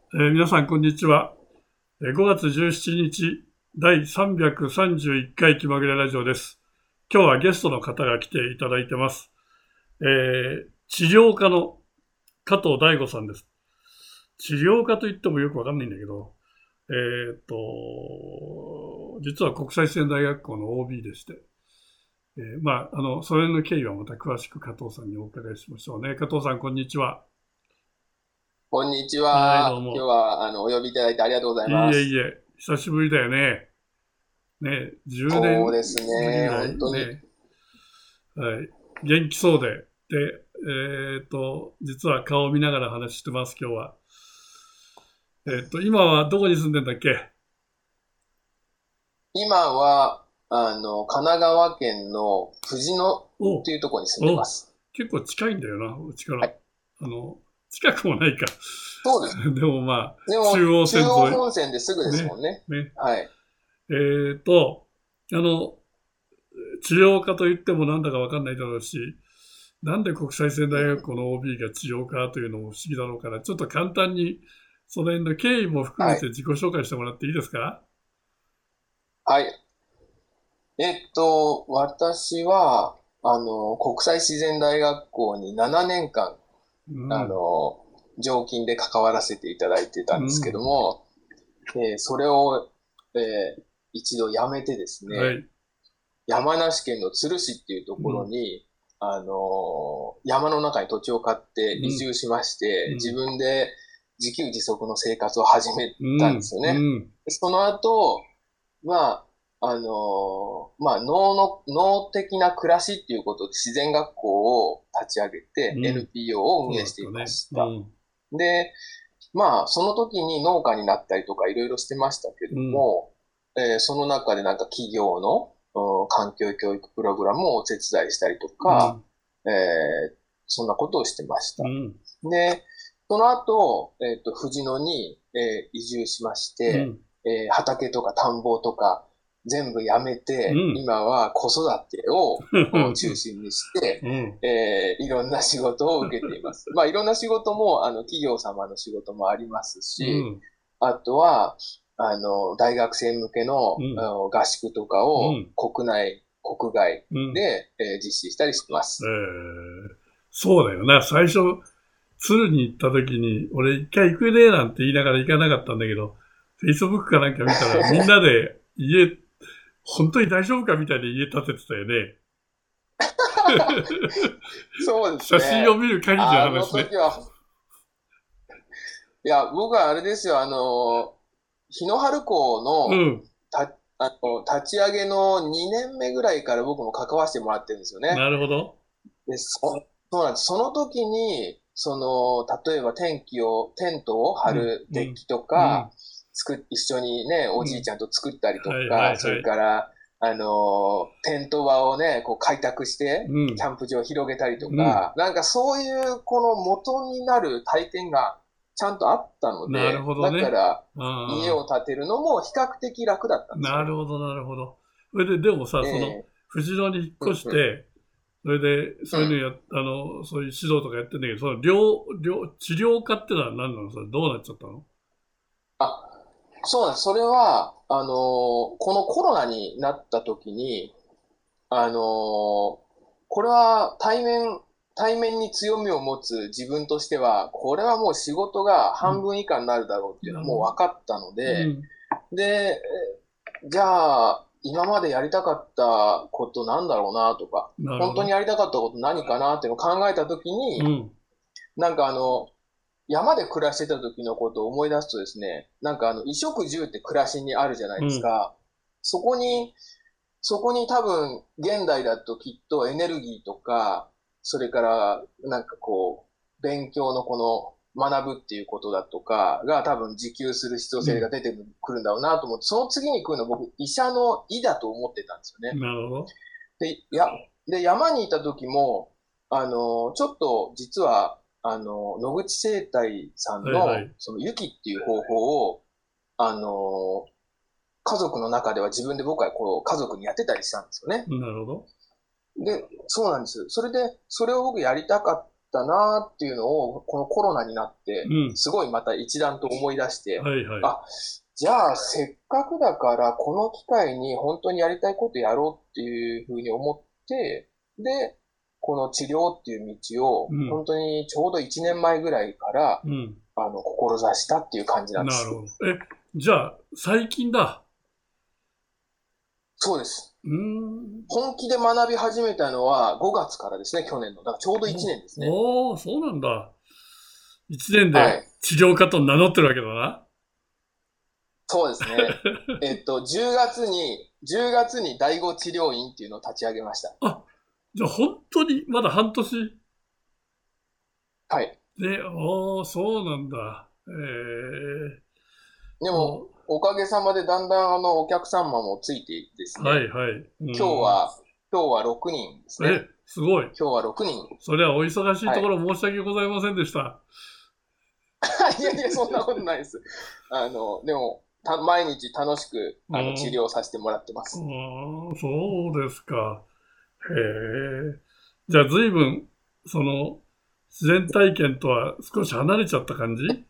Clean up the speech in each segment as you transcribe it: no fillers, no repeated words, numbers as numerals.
皆さんこんにちは。5月17日第331回気まぐれラジオです。今日はゲストの方が来ていただいてます。治療家の加藤大吾さんです。治療家といってもよくわかんないんだけど、実は国際自然大学校の OB でして、それの経緯はまた詳しく加藤さんにお伺いしましょうね。加藤さんこんにちは。 こんにちはい、どうは。今日も。 はお呼びいただいてありがとうございいます。 えいえ、久しぶりだよね。ね、10年そうですね。 ぶりぐらい本当に。 ね。はい。元気そうで。で、実は顔を見ながら話してます、今日は。今はどこに住んでんだっけ？ 今は、神奈川県の藤野お、 というところに住んでまお、 す。 結構近いんだよな、うちから。 はい。 近くもないか。 そうです。 でもまあ、 でも、 中央中央線沿本線ですぐい。 ですもね、 んね。 ね。 はい。 えっと、あの、治療家といってもなんだかわかんないだろうし、なんで国際線大学校の OB が治療家というのも不思議だろうから、ちょっと簡単にその辺の経緯も含めはい。 て自己紹介してもらっていいですか？ はい。私は、国際自然大学校に7年間、 うん、 あの、常勤で関わらせていただいてたんですけどうん、 も、それを、一度辞めてですね、 はい、 山梨県の都留市っていうところうん、 に、山の中に土地を買って移うん、 住しまして、自うん、 分で自給自足の生活を始めうたんでん、うすよね。 ん、 その後、ま農的な暮らしっていうことで自然学校を立ち上げてうん、 NPO をそう運営していだったね。 ました。 うん、 で、その時に農家になったりとかいろいろしてましたけどうん、 も、その中でなんか企業の、環境教育プログラムをお手伝いしたりとか、 うん、 えそんなことをしてました。 うん、 で、その後、藤野に、移住しまして、 うん、 畑とか田んぼとか全部やめて、 うん、 今は子育てを中心にして、 うん、 いろんな仕事を受けています。いろんな仕事も、企業様の仕事もありますし、 うん、 あとは、大学生向けのうん、 合宿とかをうん、 国内、国外うん。 で、実施したりしてまえす。 ー、そうだよな。最初、鶴に行った時に、俺一回行くねなんて言いながら行かなかったんだけど、Facebook かなんか見たらみんなで本当に大丈夫かみたいに家建ててたよね。 そうです写真をね。 見る限りのあの話ね。 時は、いや、僕はあれですよ、日の春校の、 うん。 立ち上げの2年目ぐらいから僕も関わせてもらってるんですよね。 なるほど。 で、そうなんです。その時に、例えばテントを張うん、 るうん、 デッキとうん、 か、一緒にね、おうん。 じいちゃんと作ったりとはいはか、それいはい。 から、テント場をね、こう開拓して、 うん、 キャンプ場を広げたりとうん。 か、なんかそういうこの元になる体験がちゃんとあったのなるで、だかほどね。 ら家ああ、 を建てるのも比較的楽だったんですよね。 なるほどなるほど。それで、でもさ、 ええ、 藤野に引っうん、うん、 越して、それで、 うん。 そういう指導とかやってんだけど、治療家ってのは何なの？それどうなっちゃったの？ あ、そうなんです。それは、このコロナになった時に、これは対面に強みを持つ自分としては、これはもう仕事がうん。 半分以下になるだろうっていうのはもうなるほど。 分かったので、 うん。 で、じゃあ、今までやりたかったことなんだろうなとか、本当になるほど。 やりたかったこと何かなっていうのを考えた時に、 うん。 なんか山で暮らしてた時のことを思い出すとですね、なんか衣食住って暮らしにあるじゃないうん。 ですか。そこに、そこに多分現代だときっとエネルギーとか、それからなんかこう、勉強のこの学ぶっていうことだとかが多分自給する必要うん。 性が出てくるんだろうなと思って、その次に来るの僕医者の医だと思ってたんですよね。 なるほど。 で、山にいた時も、ちょっと実は、野口生態さんの、 はいはい。 その雪っていう方法を、あの、家族の中では自分で僕はこう、家族にやってたりしたんですよね。 なるほど。 で、そうなんです。それで、それを僕やりたかったなっていうのを、このコロナになって、 うん。 すごいまた一段と思い出して、 はいはい。 あ、じゃあせっかくだからこの機会に本当にやりたいことやろうっていうふうに思って、で、この治療っていう道をうん。 本当にちょうど1年前ぐらいからうん。 志したっていう感じなんです。 なるほど。じゃあ、最近だ。 そうです。 うーん。 本気で学び始めたのは5月からですね、去年の。だからちょうど1年ですね。 そうなんだ。一年ではい。 治療家と名乗ってるわけだな。 そうですね。10月に第五治療院っていうのを立ち上げました。 あ、じゃあ本当にまだ半年はい。 で、そうなんだ。 でも、 おおかげさまでだんだんお客様もついてですね、 はいはい。 今日は、今日は6人ですね。 すごい。 今日は6人。 それはお忙しいはい。 ところ申し訳ございませんでした。 いやいや、そんなことないです。でも、毎日楽しく、 うん。 治療させてもらってます。 そうですか。へえ。じゃあ随分、その、自然体験とは少し離れちゃった感じ？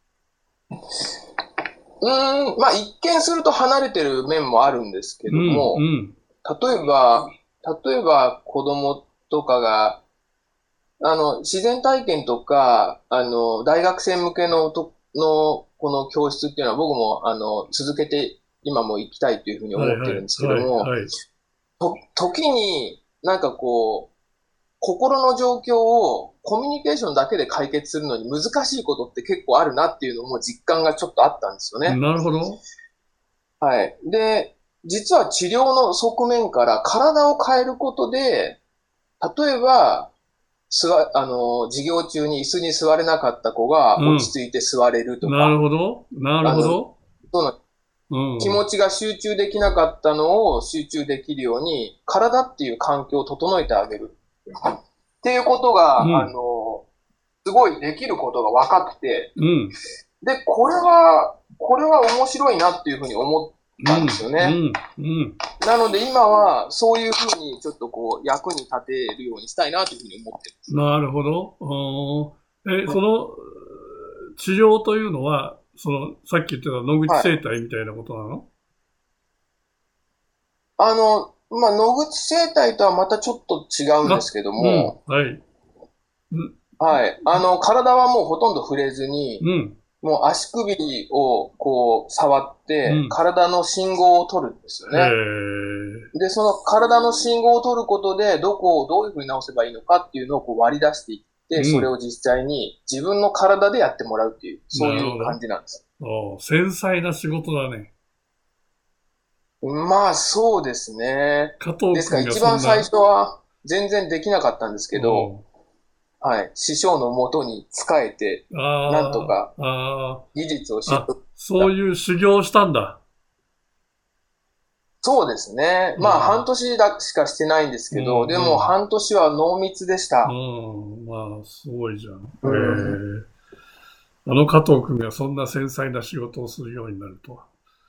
まあ、一見すると離れてる面もあるんですけうん、うども、 ん。 例えば、例えば子供とかが、自然体験とか、大学生向けこの教室っていうのは僕も、続けて今も行きたいというふうにはいはい、 思ってるんですけどはい、 も、 はい。 時になんかこう、心の状況をコミュニケーションだけで解決するのに難しいことって結構あるなっていうのも実感がちょっとあったんですよね。 なるほど。 はい。で、実は治療の側面から体を変えることで、例えば、授業中に椅子に座れなかった子が落ちうん。 着いて座れるとなるか、 ほど。なるあの、 ほど。 そのうん。 気持ちが集中できなかったのを集中できるように、体っていう環境を整えてあげる。っていうことが、 うん。 すごいできることが分かって、 うん。 で、これは面白いなっていうふうに思ったんですうん。 よね。 うん。うん。 なので今はそういうふうにちょっとこう役に立てるようにしたいなというふうに思ってるんです。 なるほど。その治療というのは、さっき言ってた野口はい。 生態みたいなことなの？ まあ、野口生態とはまたちょっと違うんですあ、 けどうん。 も、 はい。うん。 はい。体はもうほとんど触れずに、 うん。 もう足首をこう触って、 うん。 体の信号を取るんですよへね。 え。 で、その体の信号を取ることで、どこをどういうふうに直せばいいのかっていうのをこう割り出していって、それうん。 を実際に自分の体でやってもらうっていう、そういうなるほど。 感じなんです。 繊細な仕事だね。 まあ、そうですね。 加藤ですから君が一番最そんな、 初は全然できなかったんですけど、 うはい。師匠のもとに仕えて、なんとあかあ、あ技術をあ、 習得しそうた。 いう修行をしたんだ。 そうですね。まあ、半うん。 年だしかしてないんですうけど、でもん、 半年は濃密でしうた。 ん。まあ、すごいじゃん。 うん。 あの加藤君がそんな繊細な仕事をするようになるとは。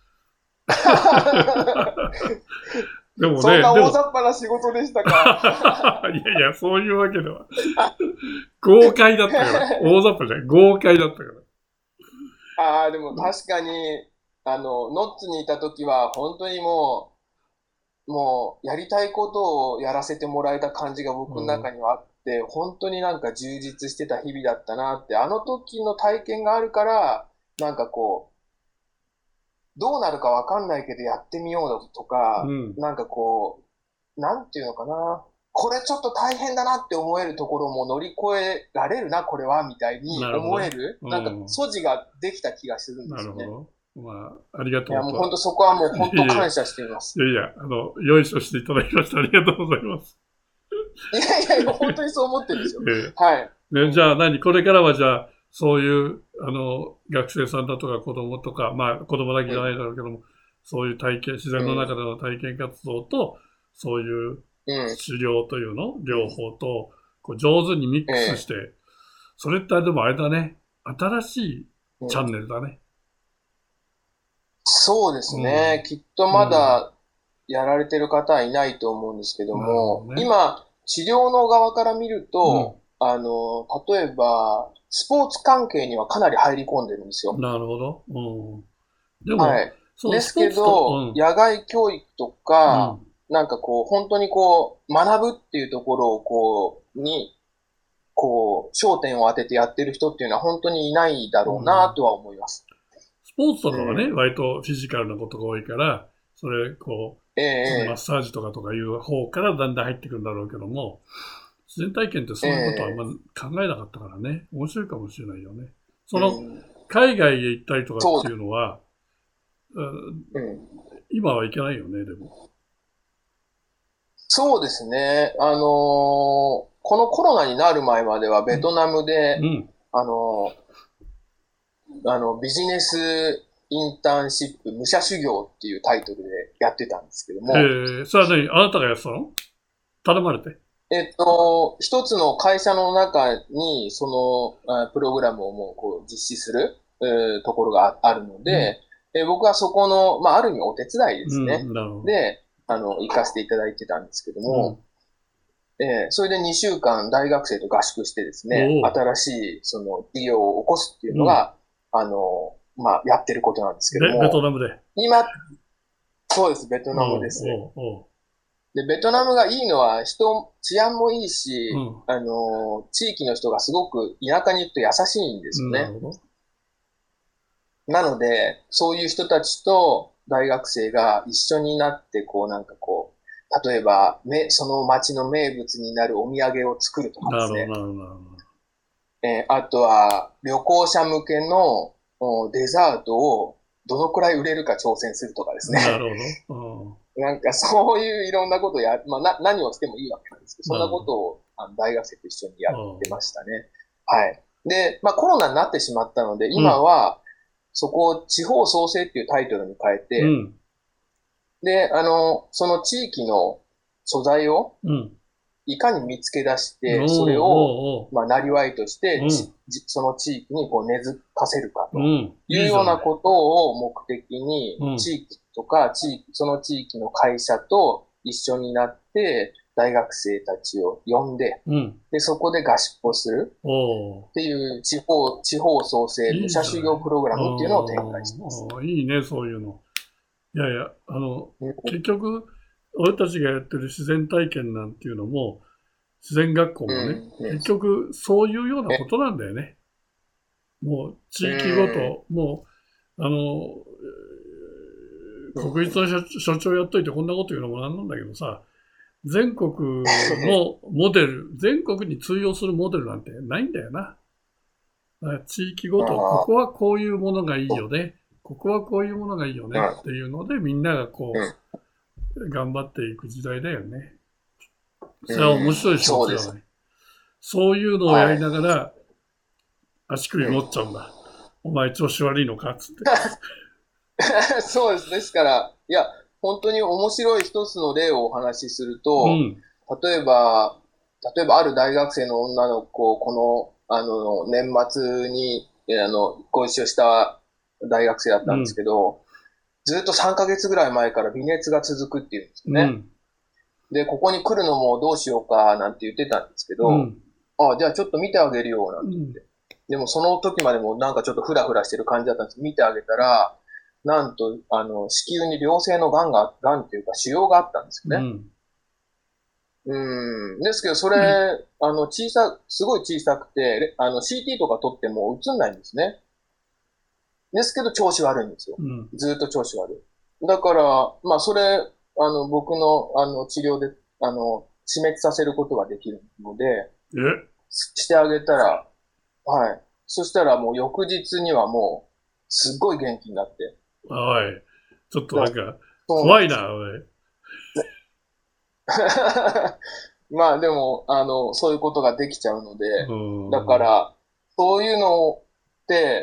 でもね、 そんな大でも、 雑把な仕事でしたいか？ やいや、そういうわけでは。豪快だったから。大雑把じゃない。豪快だったから。 ああ、でも確かに、ノッツにいた時は、本当にもう、やりたいことをやらせてもらえた感じが僕の中うん、 にはあって、本当になんか充実してた日々だったなって、あの時の体験があるから、なんかこどうなるかわかんないけどやってみようとか、 うん。 なんかこなんていうのかな。これちょっと大変だなって思えるところも乗り越えられるな、これは、みたいになるほど。 思える、なんかうん。 素地ができた気がするんでなすよね。 るほど。まあ、ありがいや、 とうとは。 もう本当そこはもうい本やいや、い当感謝しています。 やいや、よいしょしていただきましてありがとうございます。 いやいやいや、本当にそう思ってるんですよ。 えはい。 ね、じゃあこれからはじゃあ、そういう、学生さんだとか子供とか、まあ子供だけうん、 じゃないだろうけども、そういう体験、自然のうん、 中での体験活動と、そういううん、 狩猟というの両うん、 方と、こう上手にミックスしええ、 て、それってでもあれだね、新しいチャンうん。 ネルだね。 そうですうん。 ね。きっとうん。 まだやられてる方はいないと思うんですけどなるほども、 ね。 今、治療の側から見るうん。 と、 例えば、スポーツ関係にはかなり入り込んでるんですよ。 なるほど。うん。でも、 はい。 そのですけスポーツと、 ど、野外教育とうか、 ん。 なんかこう、本当にこう、学ぶっていうところを焦点を当ててやってる人っていうのは本当にいないだうろうなとん。 は思います。 スポーツとうかはね、 ん。 割とフィジカルなことが多いから、それ、 えマッえ、 サージとかいう方からだんだん入ってくるんだろうけども、自然体験ってえそういうことはあんまえ、 考えなかったからね、面白いかもしれないよね。そうの、 ん。 海外へ行ったりとかっそう、 ていうのは、うん、 うん。 今はいけないよね、でも。 そうですね。このコロナになる前まではベトナムで、 うん。 あのビジネスインターンシップ武者修行っていうタイトルでやってたんですけども、 へえ、それは何あなたがやってたの？頼まれて。 一つの会社の中に、プログラムをもう実施する、ところがあるのうん。 で、僕はそこの、ある意味お手伝いですね。 うん、なるほど。 で、行かせていただいてたんですけども、 うん。 それで2週間大学生と合宿してですね、 おお。 新しい、事業を起こすっていううん。 のが、やってることなんですけどベトも、 ナムで。 今、そうです、ベトおナムです。 おおで、ベトナムがいいのは治安もいいし、 う地域の人がすごく田舎に行くと優しいんですよん。なるね。 ほど。 なので、そういう人たちと大学生が一緒になって、例えば、その町の名物になるお土産を作るとかでなるほど、 すね。 なるほど、なるほど。 あとは、旅行者向けのデザートをどのくらい売れるか挑戦するとかですね。 なるほど。 なんかそういういろんなこと何をしてもいいわけなんですけど、そんななるほど。 ことを大学生と一緒にやってうましたね。はい。で、コロナになってしまったので、今ん。 はそこを地方創生っていうタイトルに変えて、 うん。 で、その地域の素材をうん。 いかに見つけ出しおて、それを、 おおなりわいとして、 うん。 その地域に根付かせるかとうん。 いうよういいじゃない。 なことを目的に、 うん。 地域とか、その地域の会社と一緒になって、大学生たちを呼んで、 うん。 で、そこで合宿をするおおっていう地方創生武いいじゃない。 者修行プログラムっていうのを展開しています。 いいね、そういうの。いやいや、 うん、 結局、俺たちがやってる自然体験なんていうのも、自然学校うもね、 ん、 結局そういうようなえ、 ことなんだよね。もうう地域ごん、 と、もう、国立の所長やっといてこんなこと言うのもなんなんだけどさ、全国のモデル、全国に通用するモデルなんてないんだよな。だから地域ごと、こああ、 こはこういうものがいいよね。ここはこういうものがいいよねうん、 っていうので、みんながうん、 頑張っていく時代だよね。それは面うん、 白い仕そうです。 事じゃない。そういうのをやはい。 りながら、足首持っちゃうんだ。お前調子悪いのかっつって。 そうです。ですから、いや、本当に面白い一つの例をお話しすると、 うん。 例えば、ある大学生の女の子、年末に、ご一緒した大学生だったんですうん。 けど、ずっと3ヶ月ぐらい前から微熱が続くっていうんですよね。 うん。 で、ここに来るのもどうしようかなんて言ってたんですけど、 うん。 じゃあちょっと見てあげるよなんてうん。 言って。でもその時までもなんかちょっとフラフラしてる感じだったんですけど、見てあげたら、なんと、子宮に良性のがんっていうか腫瘍があったんですよね。 うん。 ですけど、それ、すごい小さくて、CT とか取っても映んないんですね。ですけど、調子悪いんですよ。 うん。 ずっと調子悪い。だから、僕の、治療で、死滅させることができるので、 え、 してあげたら、はい。そしたらもう翌日にはもう、すっごい元気になって。 おい。ちょっとだなんか、 そうなんです。 怖いな、おい。 でも、そういうことができちゃうのうで、だかん。 ら、そういうのって、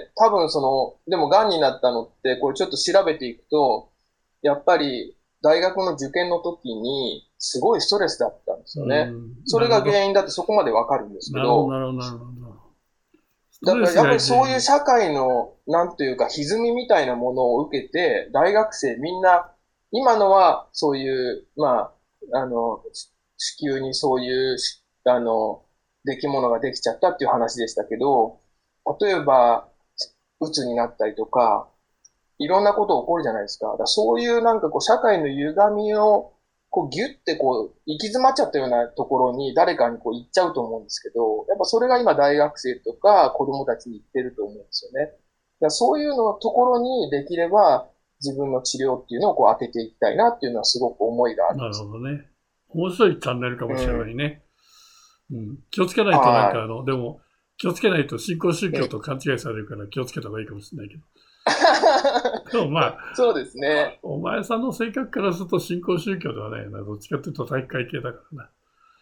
多分でも癌になったのって、これちょっと調べていくと、やっぱり大学の受験の時に、すごいストレスだったんですうよね。 ん。 それがなるほど。 原因だってそこまでわかるんですけなるほど、 ど、 なるほど、なるほど。ストだからレスがやっぱりそういう原因。 社会の、なんというか、歪みみたいなものを受けて、大学生みんな、今のはそういう、子宮にそういう、 出来物ができちゃったっていう話でしたけど、例えば、鬱になったりとか、いろんなこと起こるじゃないですか。だからそういうなんかこう、社会の歪みを、こう、ギュッてこう、行き詰まっちゃったようなところに誰かにこう、行っちゃうと思うんですけど、やっぱそれが今大学生とか子供たちに言ってると思うんですよね。だからそういうのところにできれば、自分の治療っていうのをこう当てていきたいなっていうのはすごく思いがあるんなるです。 ほどね。面白いチャンネルかもしれないね。気をつけないとなんかはでも、気をつけないと新興宗い。 教と勘違いされるから気をつけた方がいいかもしれないけど。でもまあ、 そうですね。 お前さんの性格からすると新興宗教ではないな。どっちかというと体育会系だからな。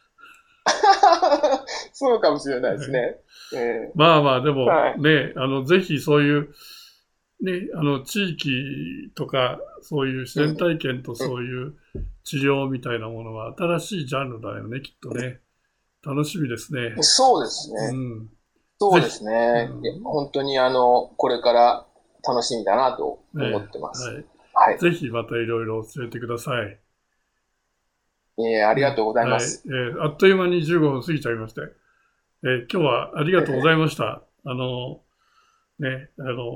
そうかもしれないですはい、 ね。 まあまあ、でもはい。 ね、ぜひそういう、ね、地域とか、そういう自然うん。 体験とそういう治療みたいなものは新しいジャンルだよね、きっとね。楽しみですね。 そうですね。 うん。 そうでぜひ。 すね。いや本当にこれから楽しみだなと思ってます。 はい。 はい。 ぜひまたいろいろ教えてください。 ありがね。 とうございはい。 ます。 あっという間に15分過ぎちゃいまして。今日はありがとうございました。ね、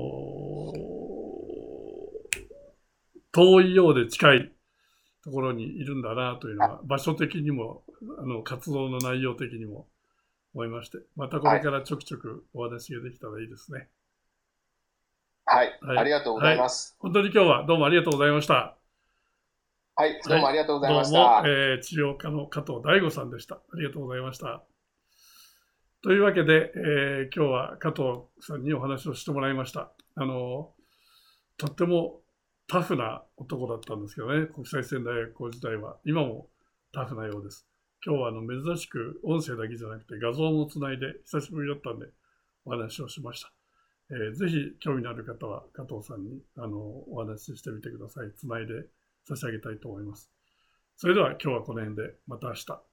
遠いようで近いところにいるんだなというのが、場所的にも、活動の内容的にも思いまして、またこはい。 れからちょくちょくお話ができたらいいですね。 はい。 はい。 ありがとうござはい。 います。 本当に今日はどうもありがとうございました。 はい。どはい。 うもありがとうございまどうも、 した。 治療家の加藤大吾さんでした。ありがとうございました。というわけで、今日は加藤さんにお話をしてもらいました。とってもタフな男だったんですけどね、国際仙台学校時代は。今もタフなようです。今日は珍しく音声だけじゃなくて画像もつないで久しぶりだったんでお話をしました。ぜひ興味のある方は加藤さんにお話ししてみてください。つないで差し上げたいと思います。それでは今日はこの辺でまた明日。